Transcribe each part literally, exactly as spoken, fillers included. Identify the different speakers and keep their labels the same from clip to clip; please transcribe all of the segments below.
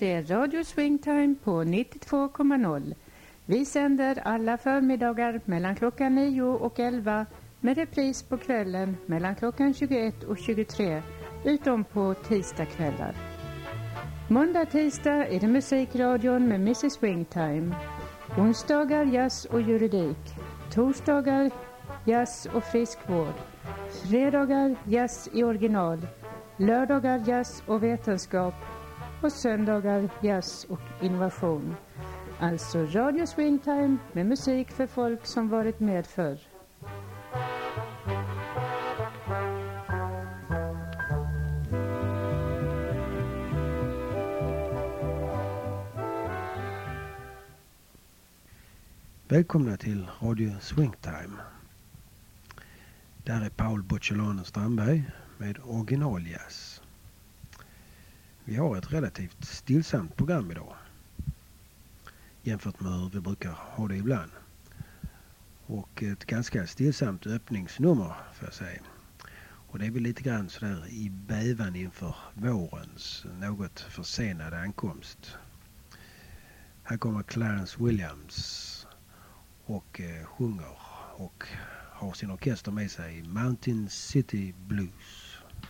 Speaker 1: är Radio Swingtime på nittiotvå komma noll. Vi sänder alla förmiddagar mellan klockan nio och elva med repris på kvällen mellan klockan tjugoett och tjugotre, utom på tisdagskvällar. Måndag tisdag är det musikradion med missus Swingtime. Onsdagar jazz och juridik. Torsdagar jazz och friskvård. Fredagar jazz i original. Lördagar jazz och vetenskap. Och söndagar jazz och innovation. Alltså Radio Swingtime med musik för folk som varit med förr.
Speaker 2: Välkomna till Radio Swingtime. Där är Paul Bocciolano Strandberg med originaljazz. Vi har ett relativt stillsamt program idag, jämfört med hur vi brukar ha det ibland. Och ett ganska stillsamt öppningsnummer, får jag säga. Och det är väl lite grann sådär i bävan inför vårens något försenade ankomst. Här kommer Clarence Williams och eh, sjunger och har sin orkester med sig i Mountain City Blues.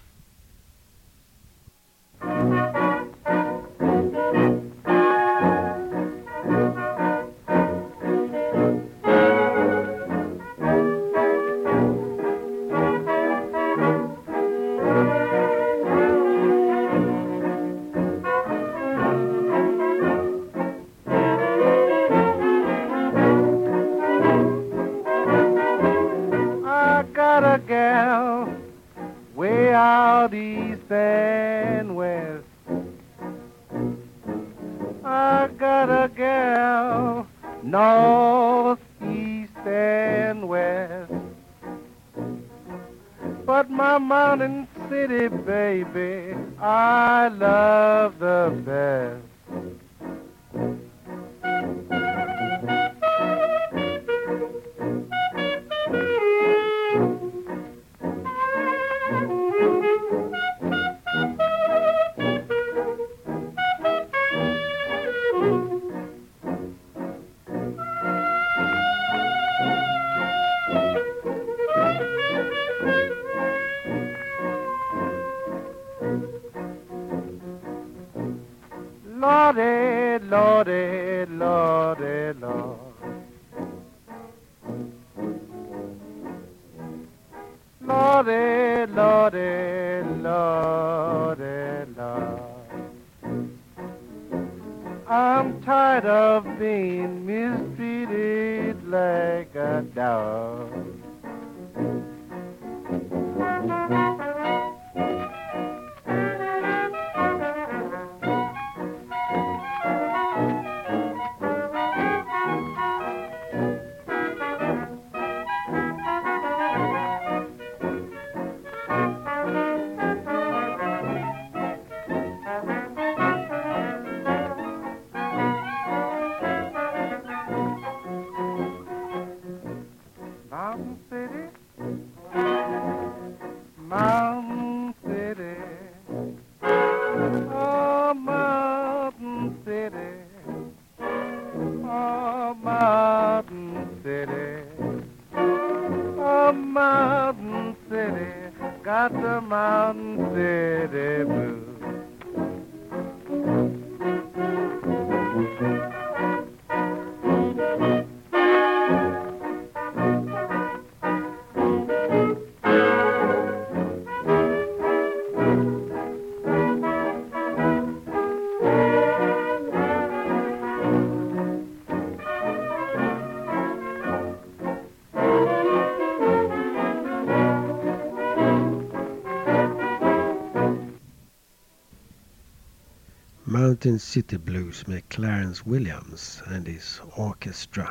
Speaker 2: Mountain City Blues med Clarence Williams and his orchestra.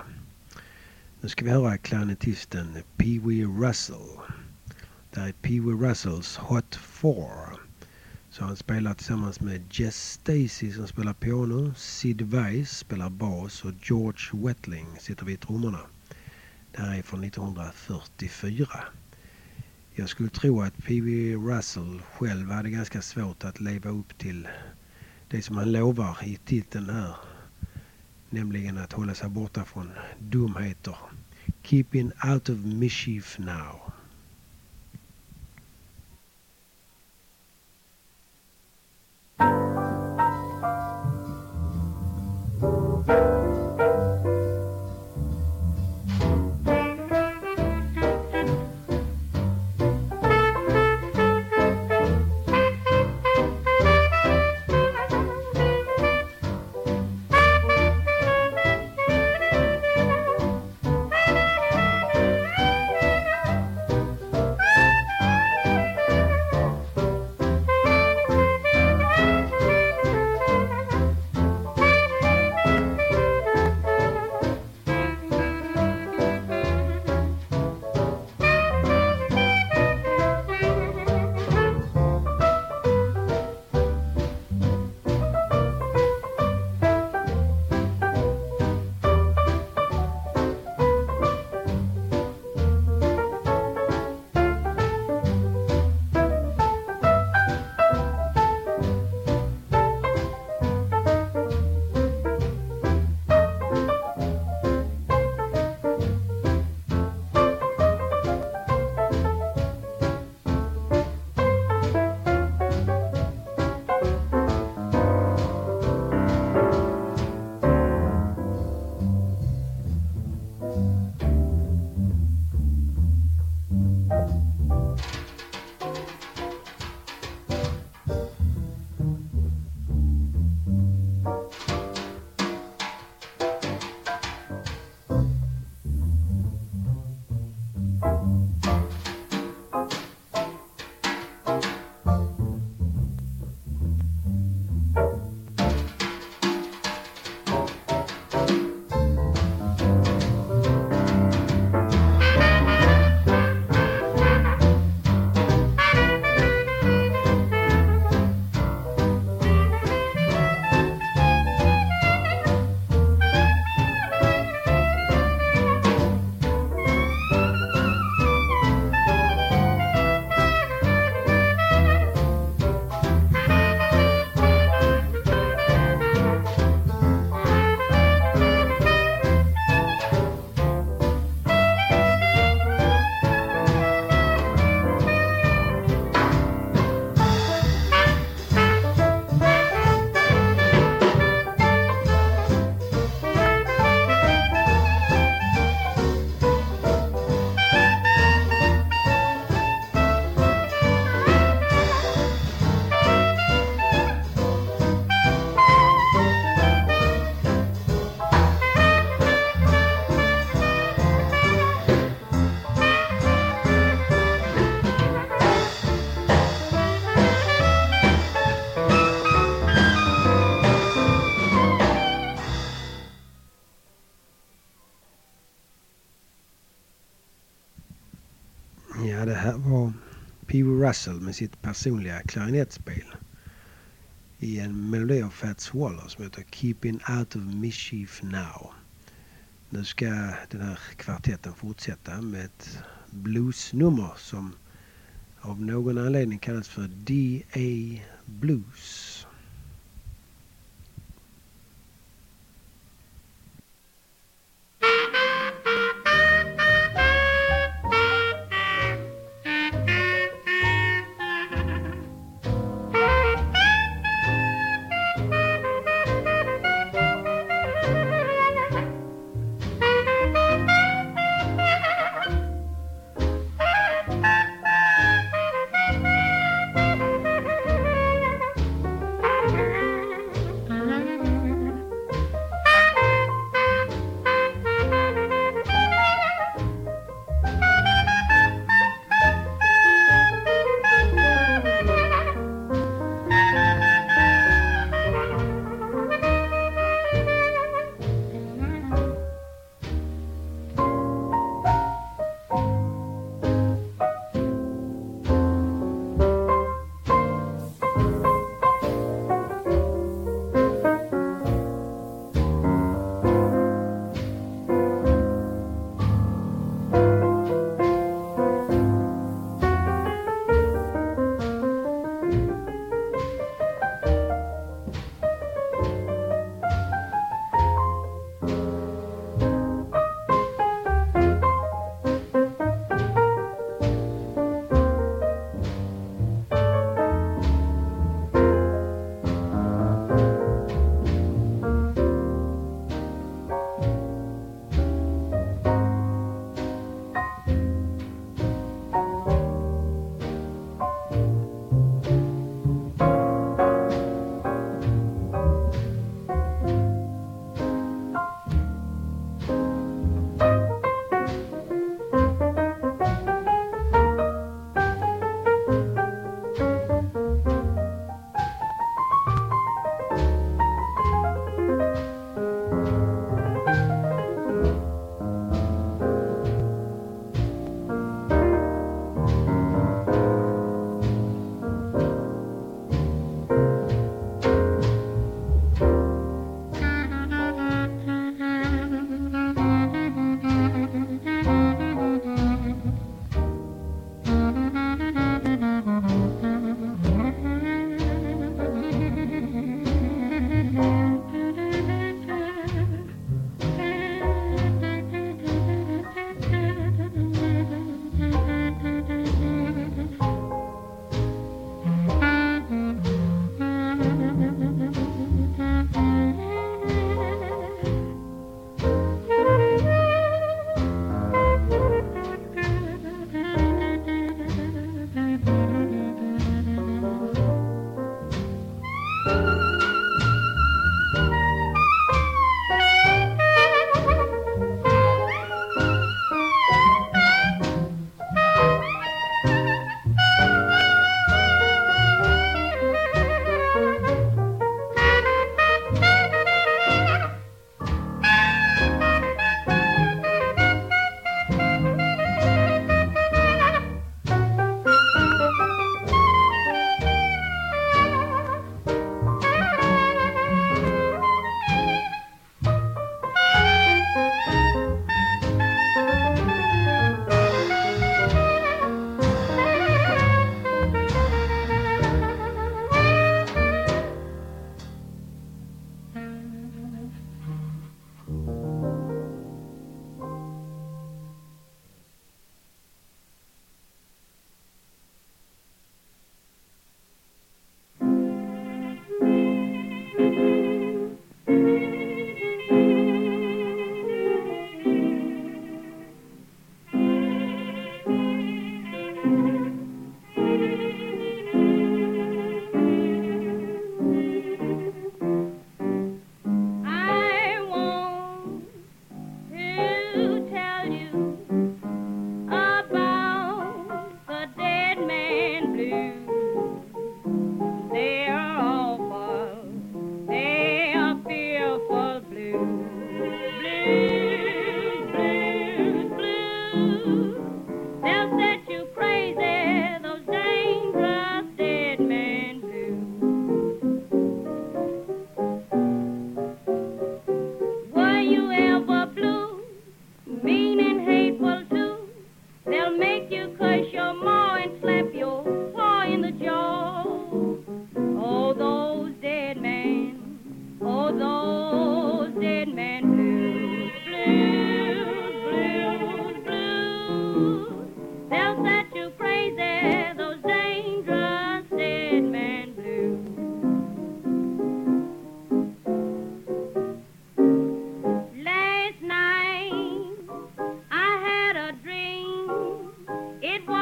Speaker 2: Nu ska vi höra klarinettisten Pee Wee Russell. Det är Pee Wee Russells Hot Four. Så han spelar tillsammans med Jess Stacy som spelar piano, Sid Weiss spelar bas och George Wettling sitter vid trummorna. Det här är från nittonhundrafyrtiofyra. Jag skulle tro att Pee Wee Russell själv hade ganska svårt att leva upp till det som han lovar i titeln här. Nämligen att hålla sig borta från dumheter. Keeping out of mischief now. Ja, det här var P O Russell med sitt personliga klarinettspel i en melodi av Fats Waller som heter Keeping Out of Mischief Now. Nu ska den här kvartetten fortsätta med ett bluesnummer som av någon anledning kallas för D A Blues.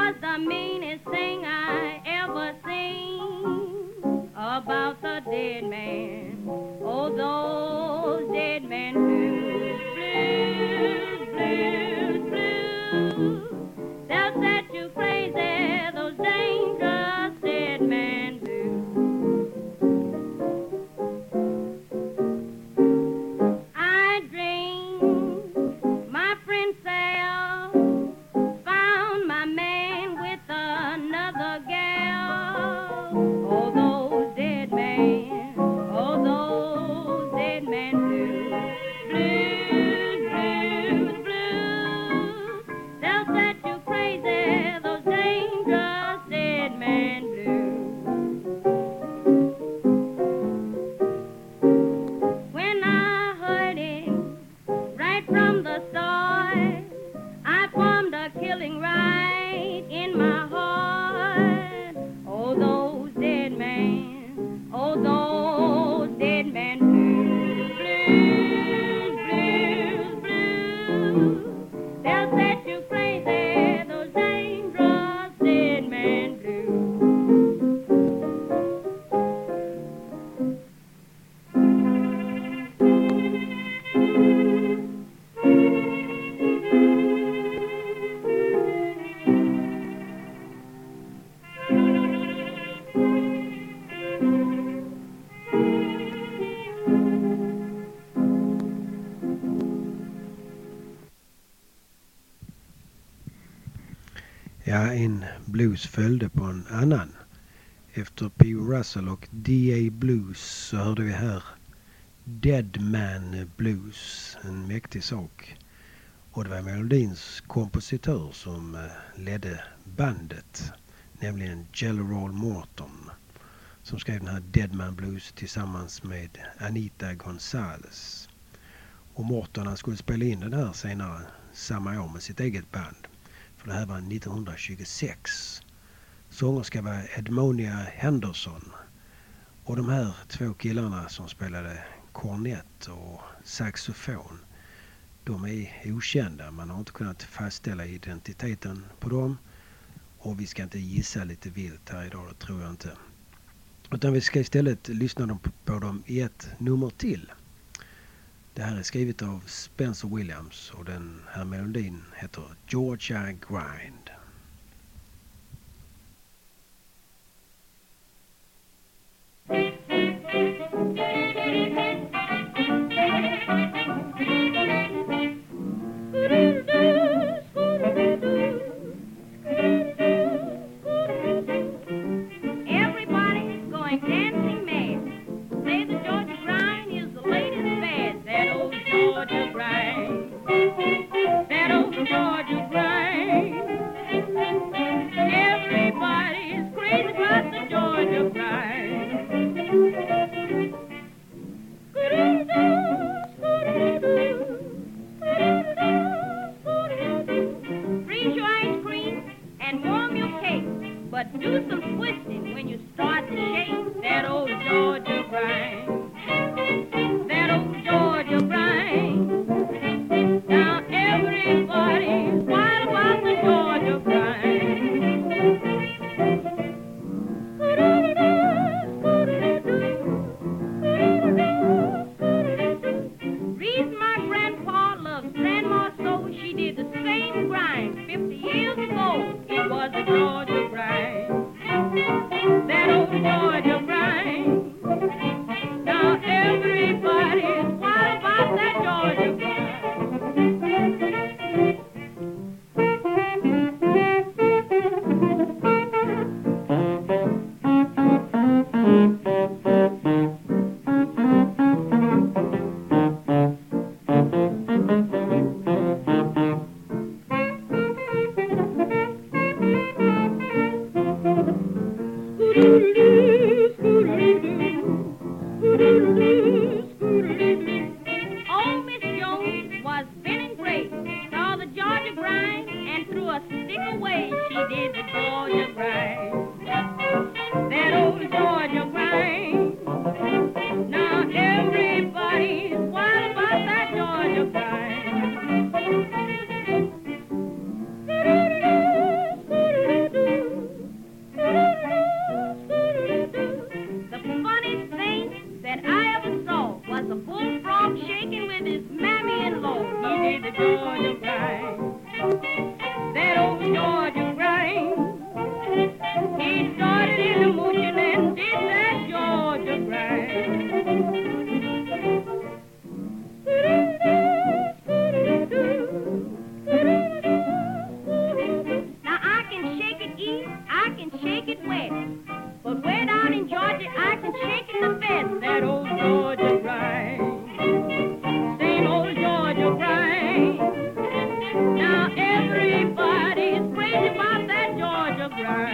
Speaker 3: was the meanest thing I ever seen about the dead man. Oh, those dead men blues, blues, blues, blues. They'll set you crazy, those dangerous dead man blues. I dreamed my friend Sal found my man with another gal. Oh, those dead men, oh, those dead men blues, blues, blues, blues. They'll set you crazy, those dangerous dead men blues. When I heard him right from the start, I formed a killing right in my heart. Oh, those dead men, oh, those dead men blues, blues, blues, blues. They'll set you crazy, those dangerous dead men blues.
Speaker 2: Ja, en blues följde på en annan. Efter P O Russell och D A Blues så hörde vi här Dead Man Blues, en mäktig sak. Och det var melodins kompositör som ledde bandet, nämligen Jelly Roll Morton, som skrev den här Dead Man Blues tillsammans med Anita Gonzalez. Och Morton, han skulle spela in den här senare samma år med sitt eget band. För det här var nittonhundratjugosex. Sångerska var Edmonia Henderson. Och de här två killarna som spelade kornett och saxofon, de är okända. Man har inte kunnat fastställa identiteten på dem. Och vi ska inte gissa lite vilt här idag, det tror jag inte. Utan vi ska istället lyssna på dem i ett nummer till. Det här är skrivet av Spencer Williams och den här melodin heter Georgia Grind.
Speaker 3: Everybody's going dancing mad. Say the Georgia grind is the latest fad. That old Georgia grind. That old Georgia grind. Everybody's crazy about the Georgia grind. Freeze your ice cream and warm your cake, but do some twisting when you start to shake. That old Georgia grind. That old Georgia grind. Now everybody's wild about the Georgia grind. Reason my grandpa loves grandma so, she did the same grind fifty years ago. It was a Georgia grind. That old Georgia grind. Now everybody's wild about that Georgia grind.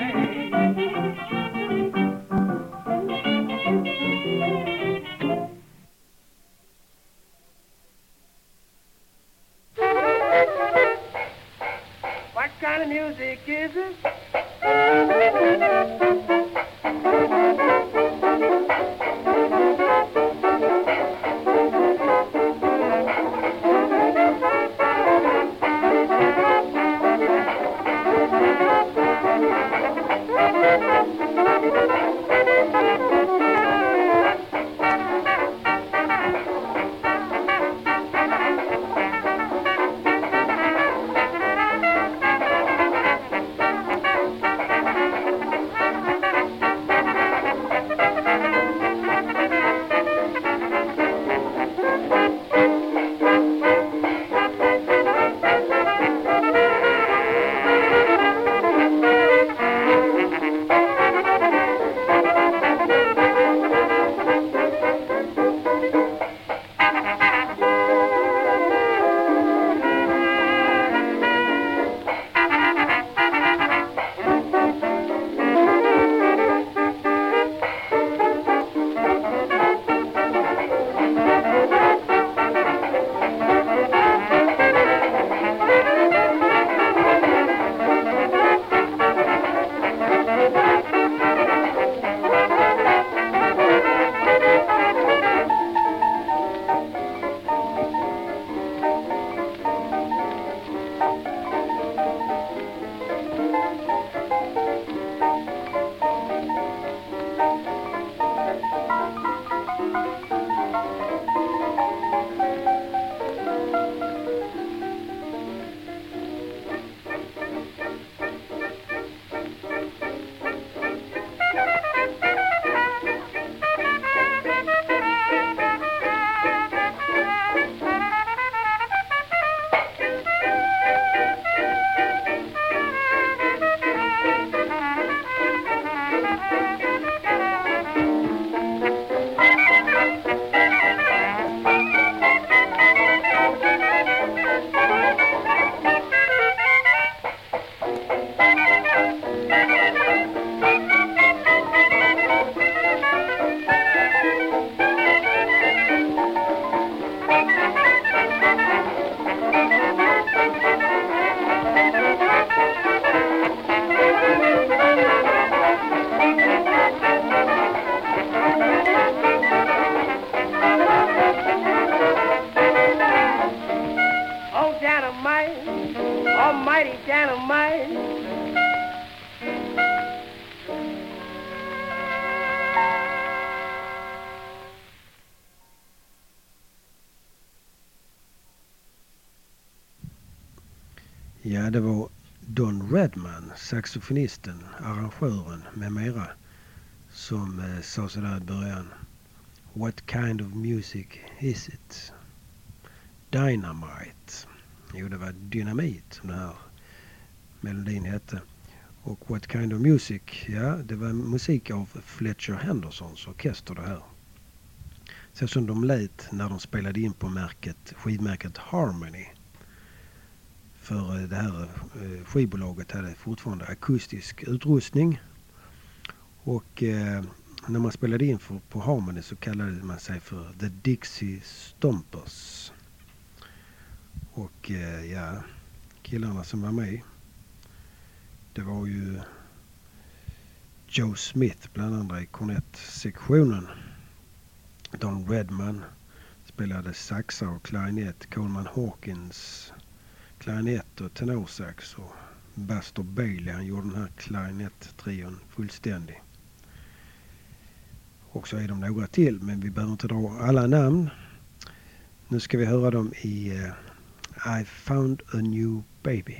Speaker 3: grind.
Speaker 4: What kind of music is it? Almighty Dynamite.
Speaker 2: Ja, det var Don Redman, saxofonisten, arrangören med mera, som eh, sa sådär i början. What kind of music is it? Dynamite. Jo, det var dynamit som den här melodin hette. Och What kind of music? Ja, det var musik av Fletcher Hendersons orkester det här. Så som de lät när de spelade in på märket, skivmärket Harmony. För det här skivbolaget hade fortfarande akustisk utrustning. Och eh, när man spelade in för, på Harmony så kallade man sig för The Dixie Stompers. Och eh, ja, killarna som var med, det var ju Joe Smith bland andra i kornettsektionen. Don Redman spelade saxar och klarinett. Coleman Hawkins klarinett och tenorsax, och Buster Bailey, han gjorde den här klarinett-trion fullständig. Och så är de några till, men vi behöver inte dra alla namn. Nu ska vi höra dem i uh, I Found a New Baby.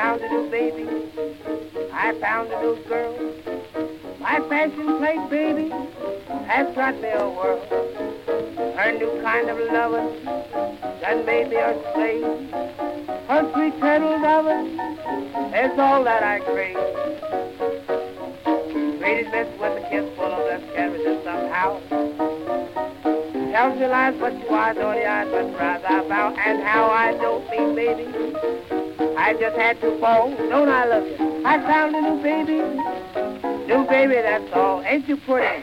Speaker 4: found a new baby. I found a new girl. My fashion plate baby has got me a world. Her new kind of lovin' done made me a slave. Her sweet turtle lovin' is all that I crave. Greeted miss with a kiss full of love charity somehow. Tells me lies what you are, don't you? I'd much rather bow. And how I don't mean baby, I just had to fall. Don't I look it? I found a new baby. New baby, that's all. Ain't you pretty?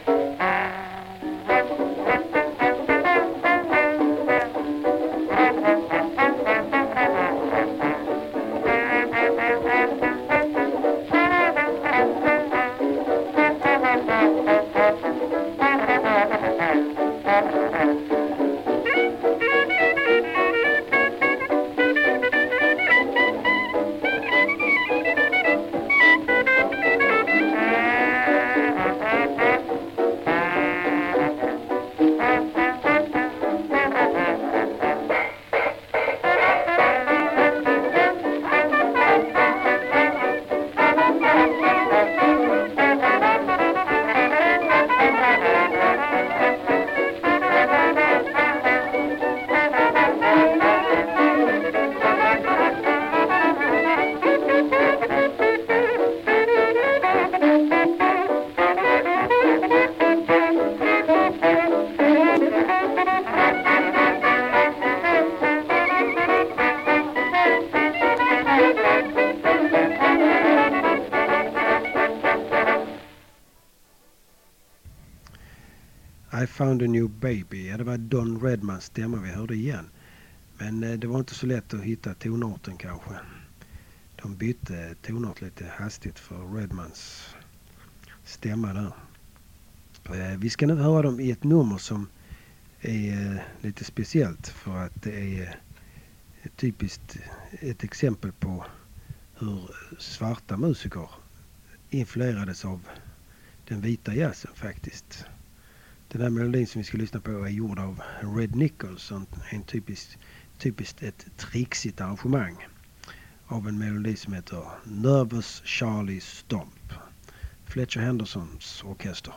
Speaker 2: I found a new baby. Ja, det var Don Redmans stämma vi hörde igen. Men eh, det var inte så lätt att hitta tonarten kanske. De bytte tonart lite hastigt för Redmans stämma där. Eh, vi ska nu höra dem i ett nummer som är eh, lite speciellt för att det är eh, typiskt ett exempel på hur svarta musiker influerades av den vita jazzen faktiskt. Den här melodin som vi ska lyssna på är gjord av Red Nicholson, en typiskt, typiskt ett trixigt arrangemang av en melodi som heter Nervous Charlie Stomp, Fletcher Hendersons orkester.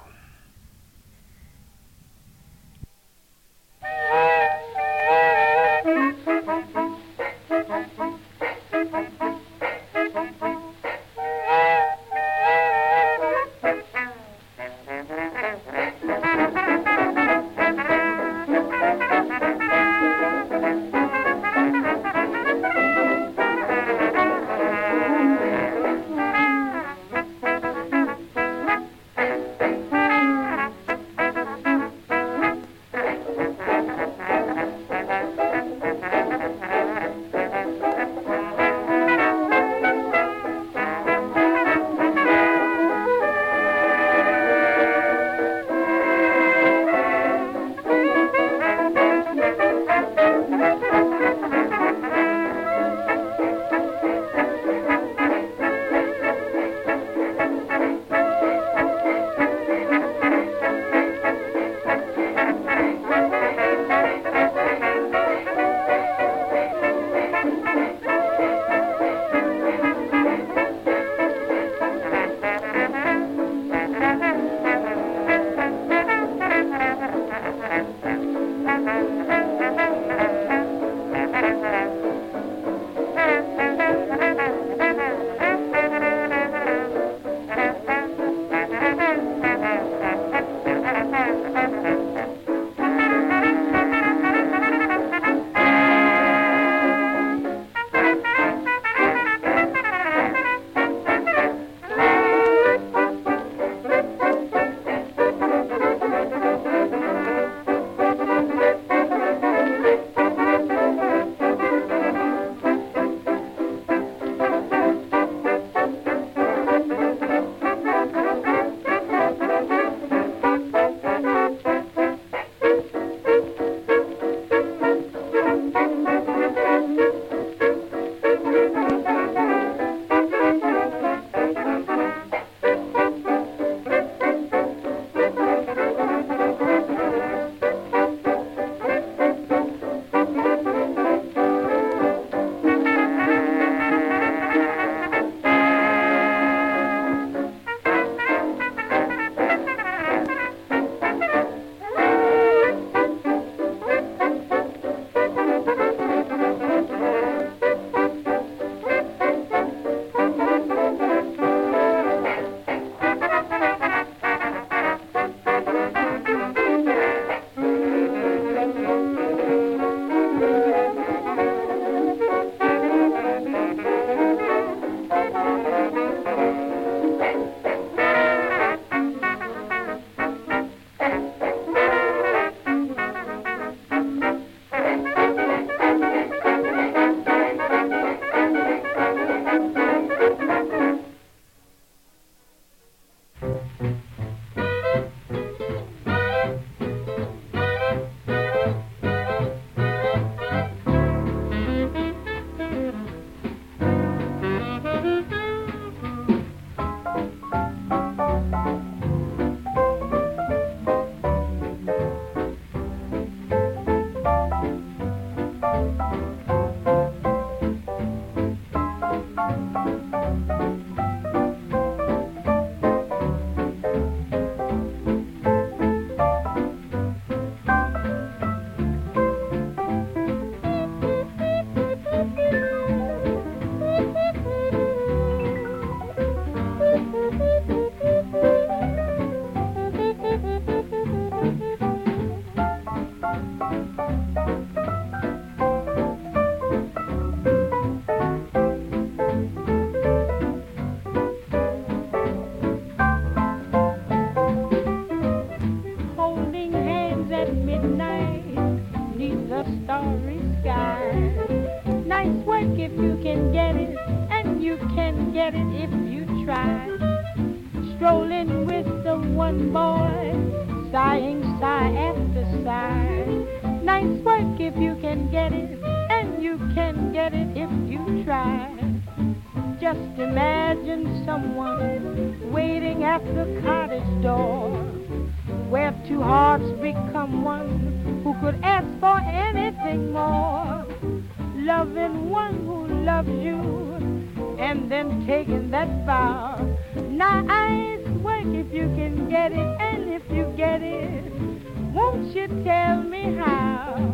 Speaker 5: starry skies. Nice work if you can get it, and you can get it if you try. Strolling with the one boy, sighing sigh after sigh. Nice work if you can get it, and you can get it if you try. Just imagine someone waiting at the cottage door, where two hearts become one, who could ask for anything more. Loving one who loves you, and then taking that vow. Nice work if you can get it, and if you get it, won't you tell me how?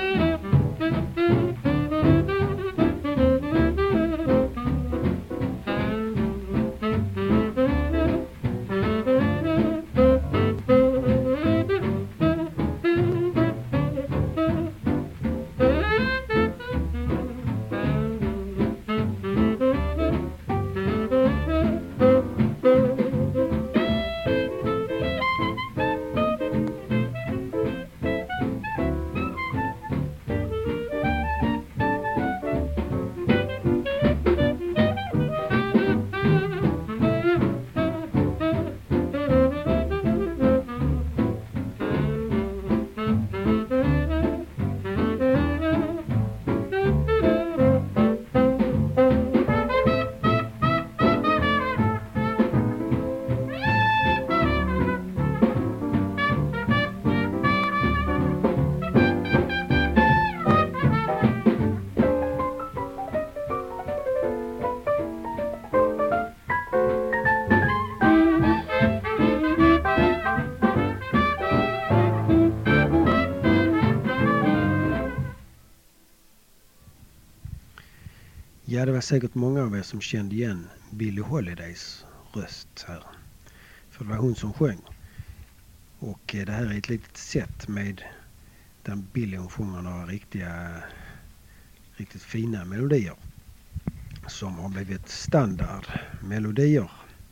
Speaker 2: Ja, det var säkert många av er som kände igen Billie Holidays röst här. För det var hon som sjöng. Och det här är ett litet sätt med där Billie hon sjunger några riktiga, riktigt fina melodier som har blivit standardmelodier.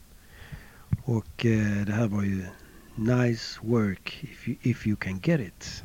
Speaker 2: Och eh, det här var ju Nice Work If You, if you Can Get It.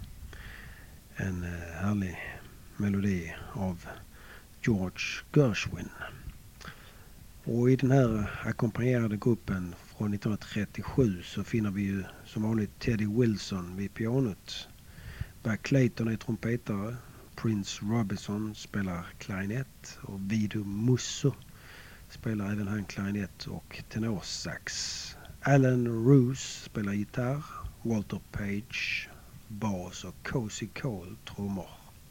Speaker 2: En eh, härlig melodi av George Gershwin. Och i den här ackompanjerade gruppen från nittonhundratrettiosju så finner vi ju som vanligt Teddy Wilson vid pianot. Buck Clayton är trumpetare. Prince Robinson spelar klarinett. Och Vido Musso spelar även han klarinett och tenorsax. Alan Roos spelar gitarr. Walter Page bas och Cozy Cole trummor.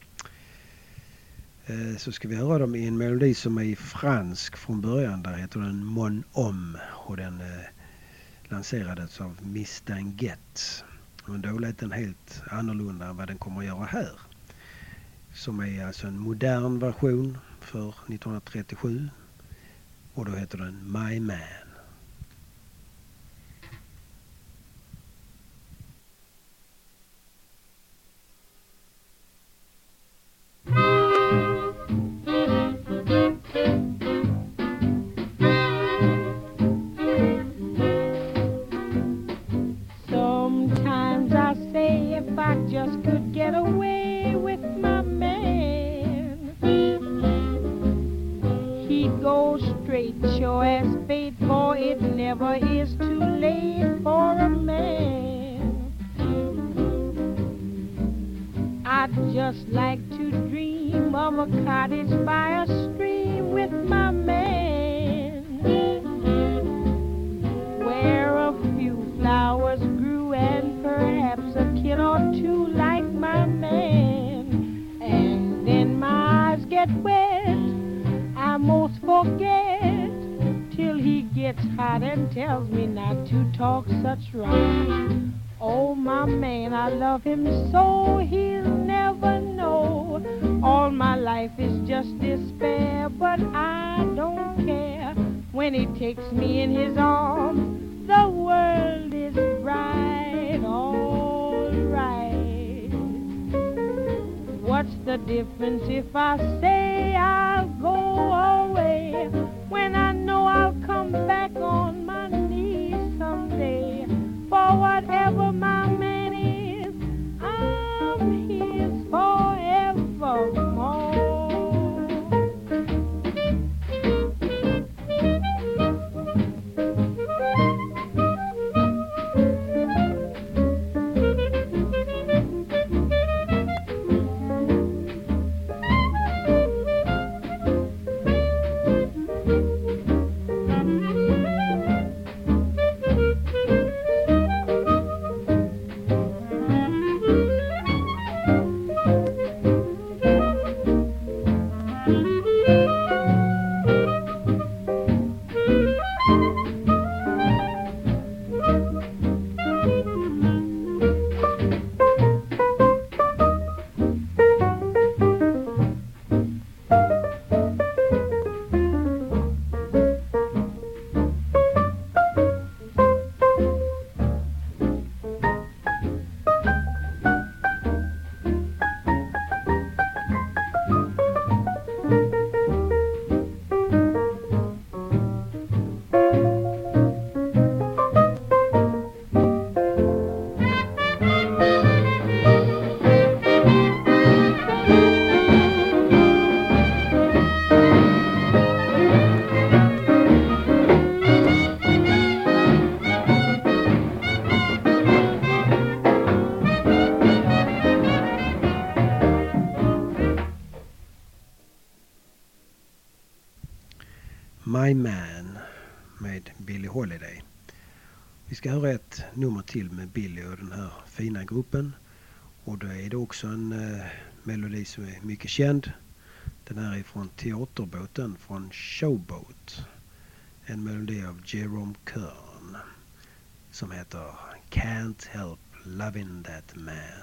Speaker 2: Så ska vi höra dem i en melodi som är fransk från början. Där heter den Mon Homme och den eh, lanserades av Miss Danguette. Men då lät den helt annorlunda än vad den kommer att göra här. Som är alltså en modern version för nittonhundratrettiosju. Och då heter den My Man.
Speaker 5: Just like to dream of a cottage by a stream with my man, where a few flowers grew and perhaps a kid or two like my man. And then my eyes get wet, I most forget, till he gets hot and tells me not to talk such rhyme. Oh, my man, I love him so, he'll never know. All my life is just despair, but I don't care. When he takes me in his arms, the world is bright, all right. What's the difference if I say I'll go away, when I know I'll come back on my knees someday? For whatever my man is, I'm his forever.
Speaker 2: My Man med Billie Holiday. Vi ska höra ett nummer till med Billie och den här fina gruppen. Och då är det också en eh, melodi som är mycket känd. Den här är från Teaterbåten från Showboat. En melodi av Jerome Kern som heter Can't Help Loving That Man.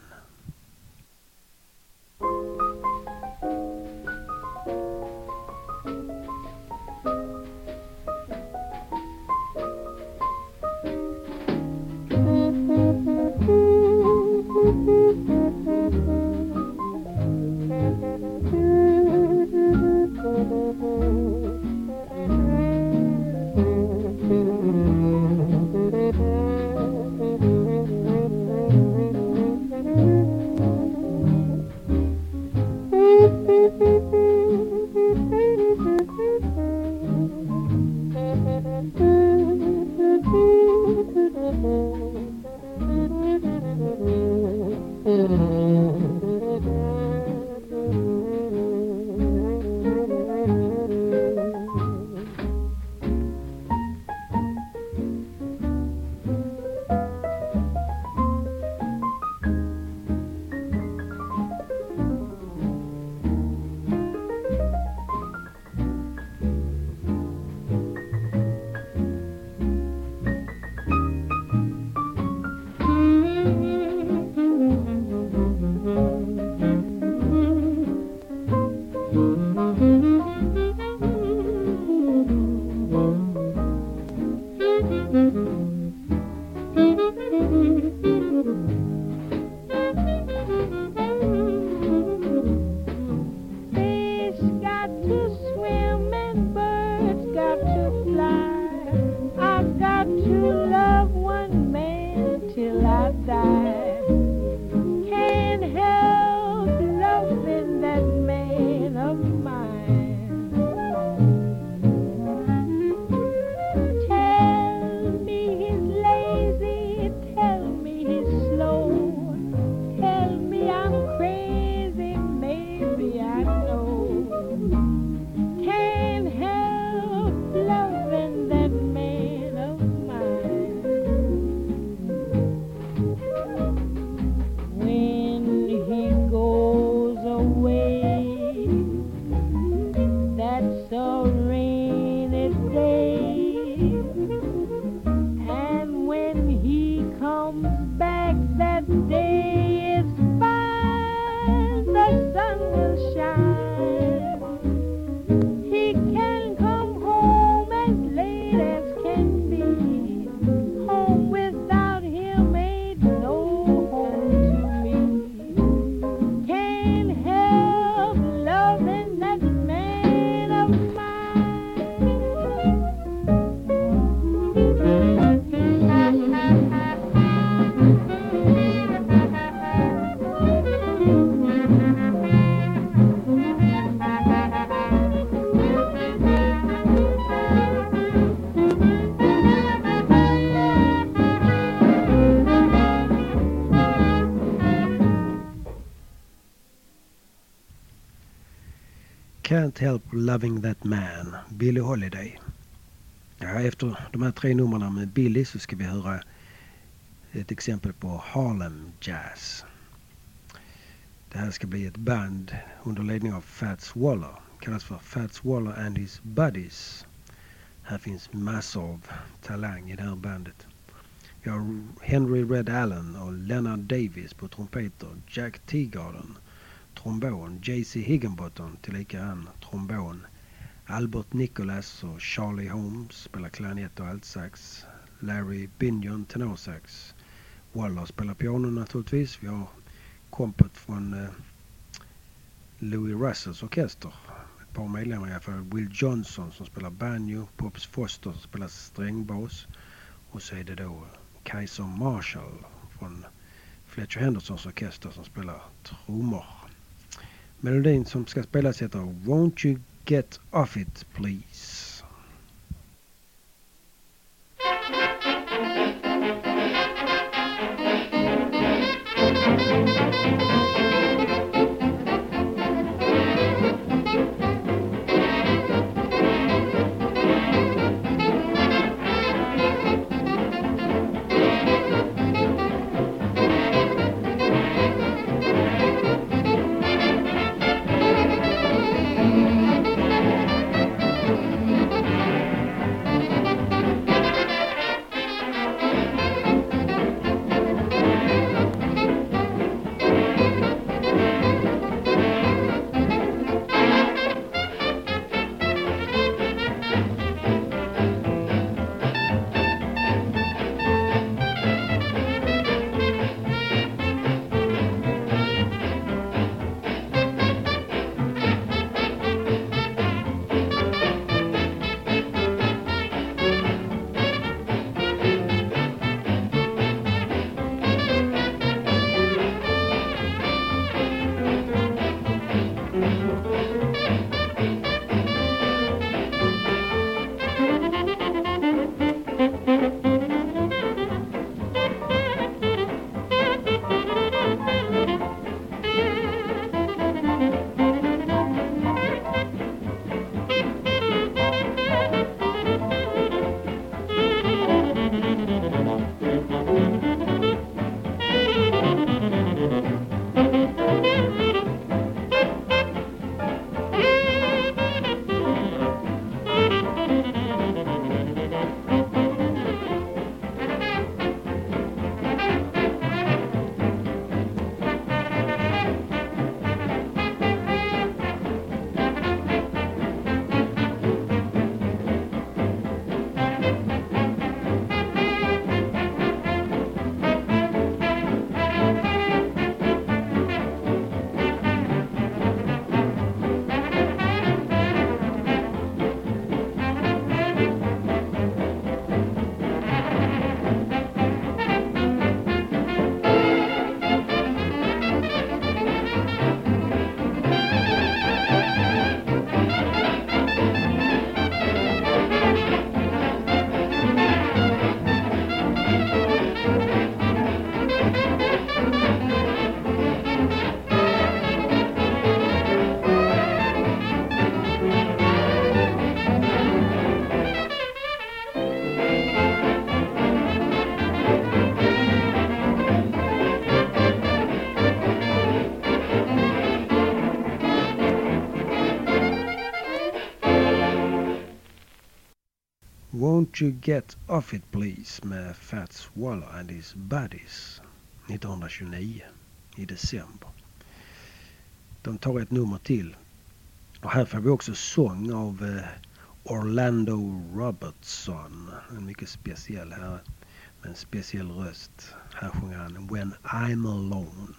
Speaker 2: Can't Help Loving That Man, Billie Holiday. Ja, efter de här tre numren med Billie så ska vi höra ett exempel på Harlem Jazz. Det här ska bli ett band under ledning av Fats Waller. Kallas för Fats Waller and his Buddies. Här finns massor av talang i det här bandet. Vi har Henry Red Allen och Leonard Davis på trumpeter, Jack Teagarden trombon, J C Higginbottom tillika han trombon, Albert Nicholas och Charlie Holmes spelar klarinett och altsax, Larry Binion tenorsax, Waller spelar piano naturligtvis. Vi har kompet från eh, Louis Russells orkester, ett par medlemmar i alla fall, Will Johnson som spelar banjo, Pops Foster som spelar strängbas, och så är det då Kaiser Marshall från Fletcher Hendersons orkester som spelar trummor. Melodin som ska spelas heter Won't You Get Off It Please. Won't You Get Off It Please med Fats Waller and His Buddies nittonhundratjugonio i december. De tar ett nummer till. Och här får vi också sång av eh, Orlando Robertson. En mycket speciell här med en speciell röst. Här sjunger han When I'm Alone.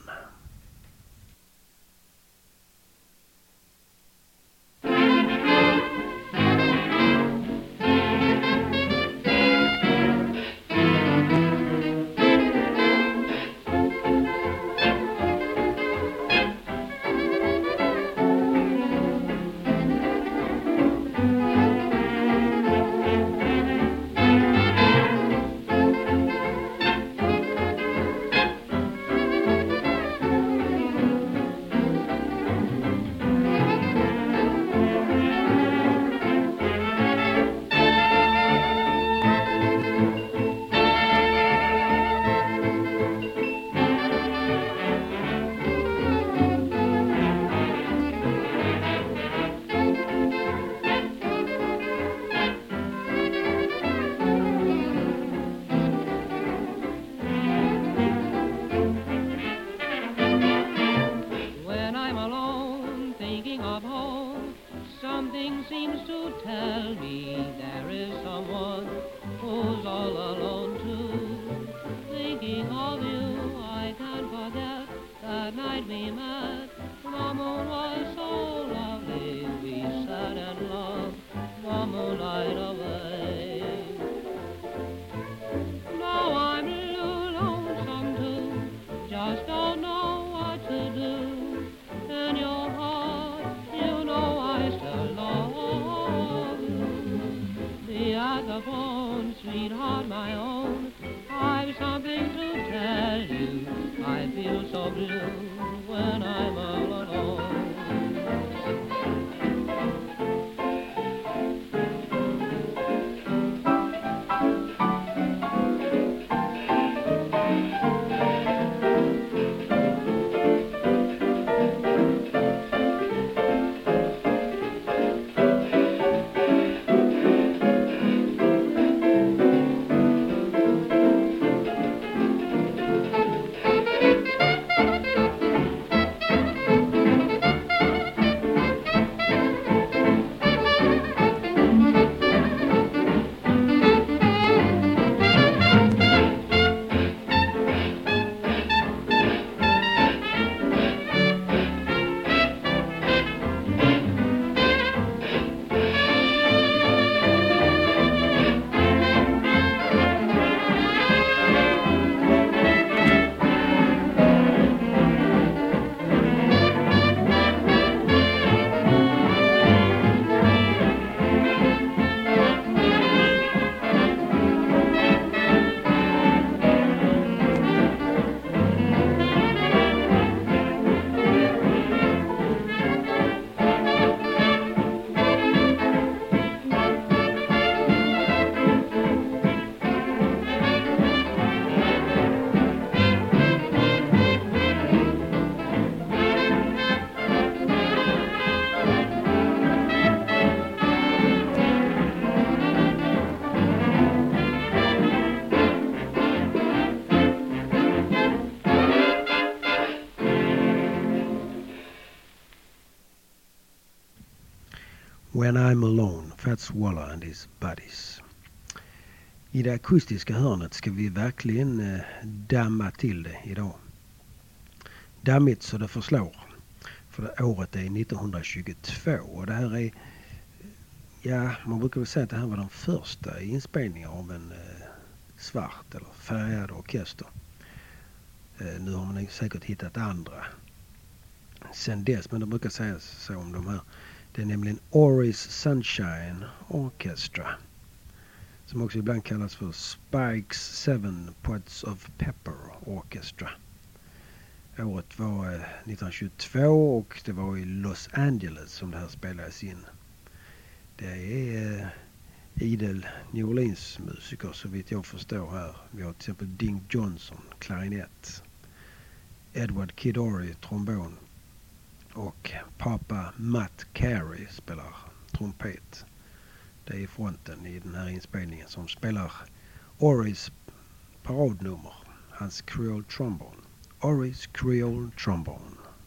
Speaker 2: When I'm Alone, Fats Waller and His Buddies. I det akustiska hörnet ska vi verkligen eh, damma till det idag. Dammigt så det förslår. För det året är nittonhundratjugotvå och det här är, ja, man brukar väl säga att det här var den första inspelningen av en eh, svart eller färgad orkester. Eh, nu har man säkert hittat andra sen dess, men de brukar säga så om de här. Det är nämligen Oris Sunshine Orchestra, som också ibland kallas för Spike's Seven Pots of Pepper Orchestra. Året var eh, nittonhundratjugotvå och det var i Los Angeles som det här spelades in. Det är eh, idel New Orleans musiker så vitt jag förstår här. Vi har till exempel Ding Johnson, klarinett, Edward Kidori, trombon och Papa Matt Carey spelar trumpet. Det är fronten i den här inspelningen som spelar Orrys paradnummer, hans Creole Trombone. Orrys Creole Trombone.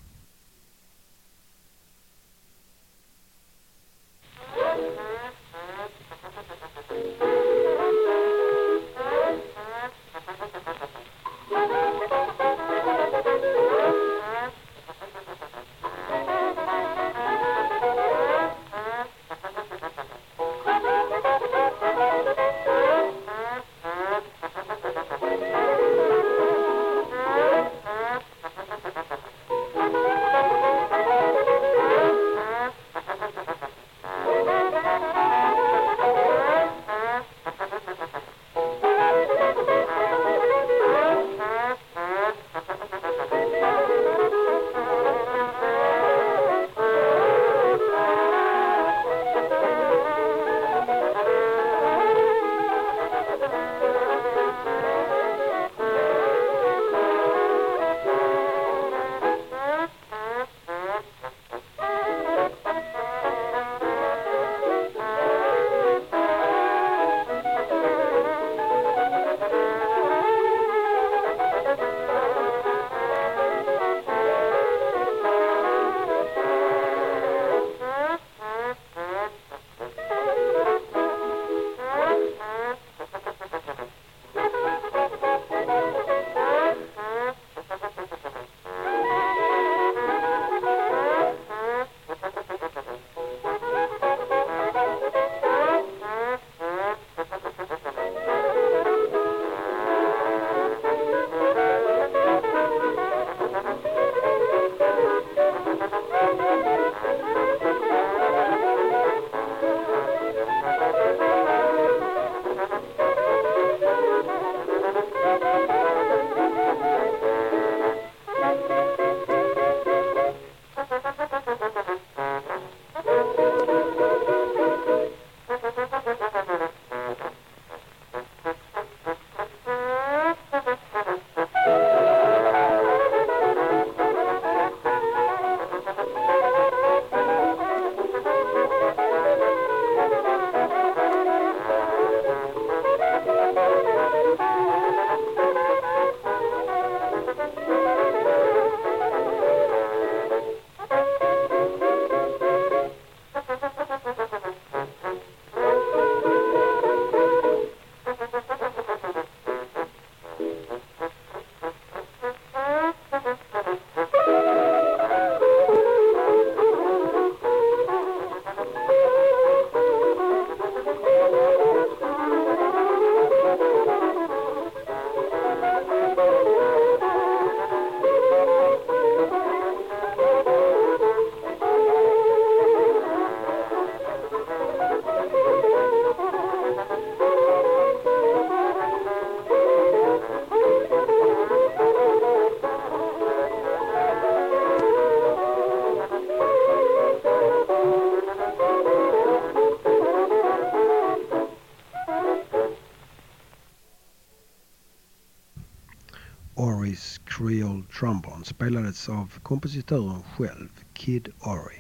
Speaker 2: Orrys Creole Trombone spelades av kompositören själv, Kid Ory,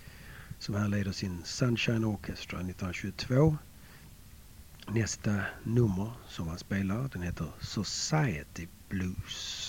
Speaker 2: som här leder sin Sunshine Orchestra nittonhundratjugotvå. Nästa nummer som han spelar, den heter Society Blues.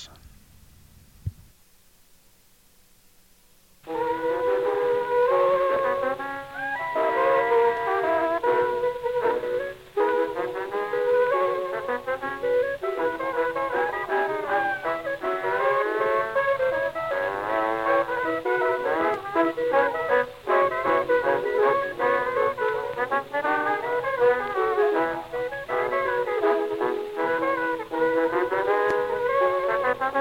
Speaker 3: Thank you.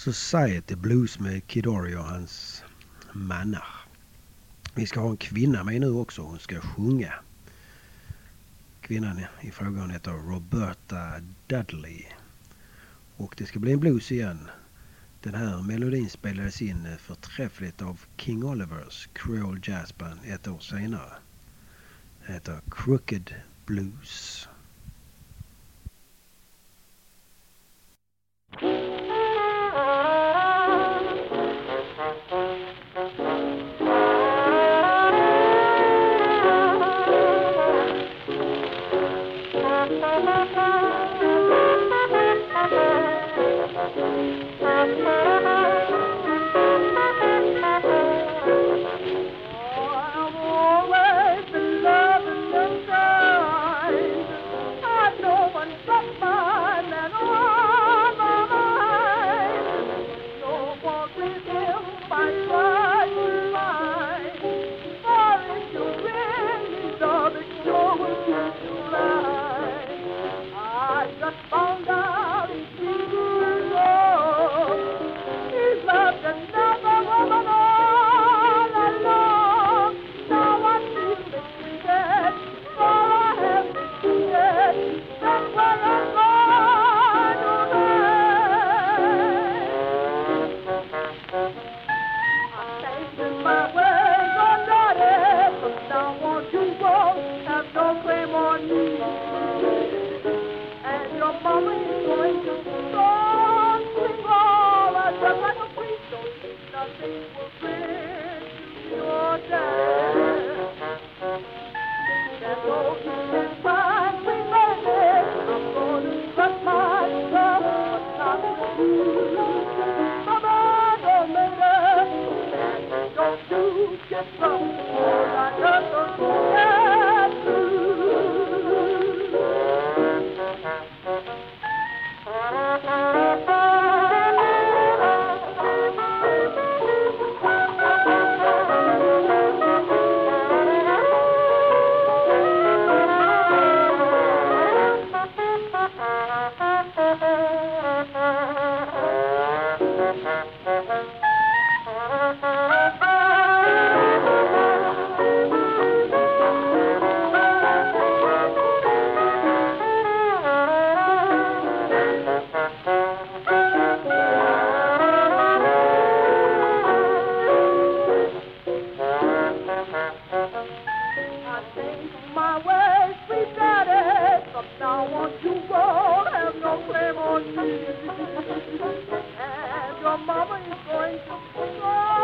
Speaker 2: Society Blues med Kid Ory och hans mannar. Vi ska ha en kvinna med nu också. Hon ska sjunga. Kvinnan i frågan heter Roberta Dudley. Och det ska bli en blues igen. Den här melodin spelades in förträffligt av King Olivers Creole Jazz Band ett år senare. Den heter Crooked Blues.
Speaker 5: And your mama is going to